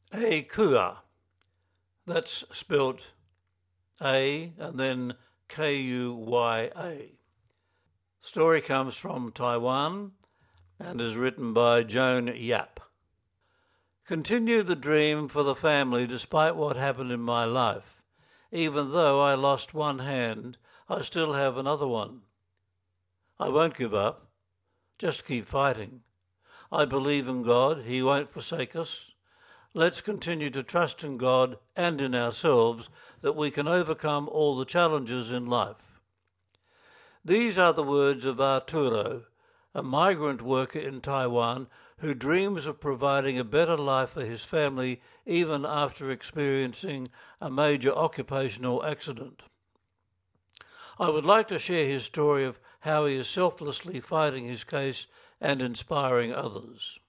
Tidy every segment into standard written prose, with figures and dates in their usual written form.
A Kuya. That's spelt A and then Kuya. Story comes from Taiwan and is written by Joan Yap. Continue the dream for the family despite what happened in my life. Even though I lost one hand, I still have another one. I won't give up. Just keep fighting. I believe in God. He won't forsake us. Let's continue to trust in God and in ourselves that we can overcome all the challenges in life. These are the words of Arturo, a migrant worker in Taiwan who dreams of providing a better life for his family even after experiencing a major occupational accident. I would like to share his story of how he is selflessly fighting his case and inspiring others.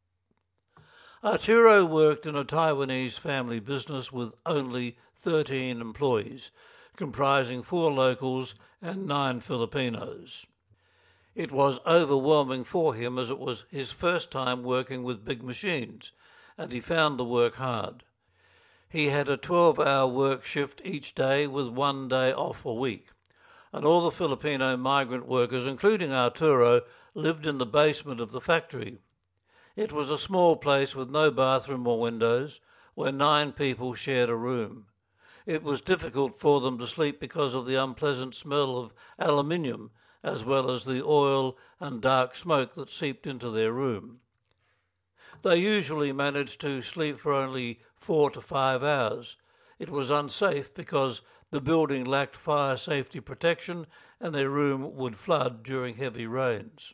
Arturo worked in a Taiwanese family business with only 13 employees, comprising 4 locals and 9 Filipinos. It was overwhelming for him as it was his first time working with big machines, and he found the work hard. He had a 12-hour work shift each day with 1 day off a week, and all the Filipino migrant workers, including Arturo, lived in the basement of the factory. It was a small place with no bathroom or windows, where 9 people shared a room. It was difficult for them to sleep because of the unpleasant smell of aluminium, as well as the oil and dark smoke that seeped into their room. They usually managed to sleep for only 4 to 5 hours. It was unsafe because the building lacked fire safety protection and their room would flood during heavy rains.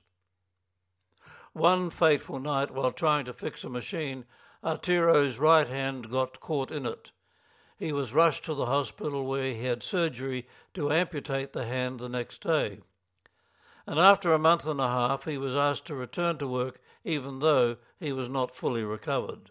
One fateful night, while trying to fix a machine, Arturo's right hand got caught in it. He was rushed to the hospital where he had surgery to amputate the hand the next day. And after a month and a half, he was asked to return to work even though he was not fully recovered.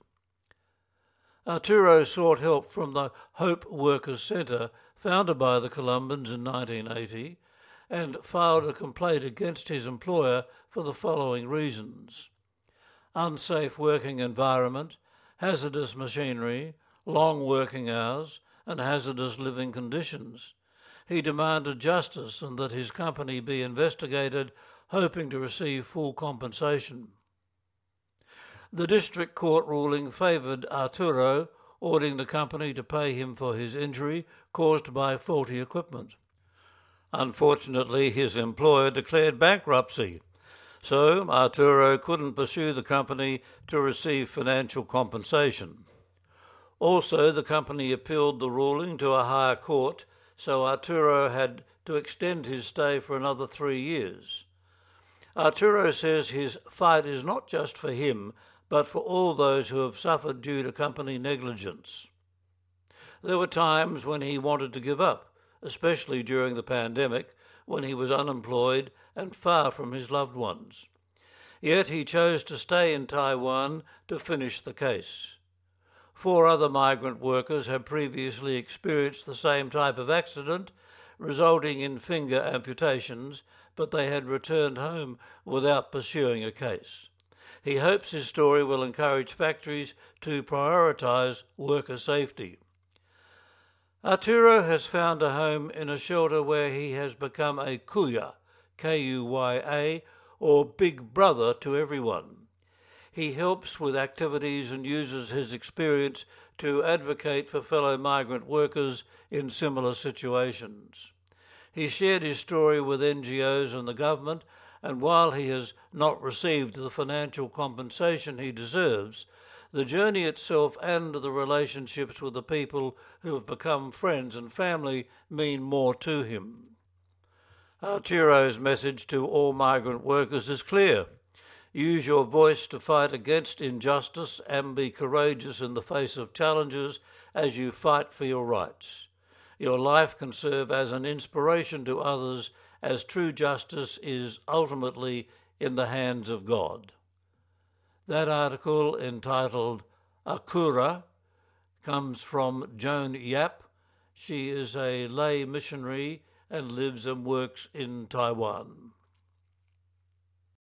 Arturo sought help from the Hope Workers Centre, founded by the Colombians in 1980, and filed a complaint against his employer for the following reasons: unsafe working environment, hazardous machinery, long working hours, and hazardous living conditions. He demanded justice and that his company be investigated, hoping to receive full compensation. The district court ruling favoured Arturo, ordering the company to pay him for his injury caused by faulty equipment. Unfortunately, his employer declared bankruptcy, so Arturo couldn't pursue the company to receive financial compensation. Also, the company appealed the ruling to a higher court, so Arturo had to extend his stay for another 3 years. Arturo says his fight is not just for him, but for all those who have suffered due to company negligence. There were times when he wanted to give up, especially during the pandemic, when he was unemployed and far from his loved ones. Yet he chose to stay in Taiwan to finish the case. 4 other migrant workers had previously experienced the same type of accident, resulting in finger amputations, but they had returned home without pursuing a case. He hopes his story will encourage factories to prioritise worker safety. Arturo has found a home in a shelter where he has become a kuya, Kuya, or big brother to everyone. He helps with activities and uses his experience to advocate for fellow migrant workers in similar situations. He shared his story with NGOs and the government, and while he has not received the financial compensation he deserves, the journey itself and the relationships with the people who have become friends and family mean more to him. Arturo's message to all migrant workers is clear. Use your voice to fight against injustice and be courageous in the face of challenges as you fight for your rights. Your life can serve as an inspiration to others, as true justice is ultimately in the hands of God. That article, entitled Akura, comes from Joan Yap. She is a lay missionary and lives and works in Taiwan.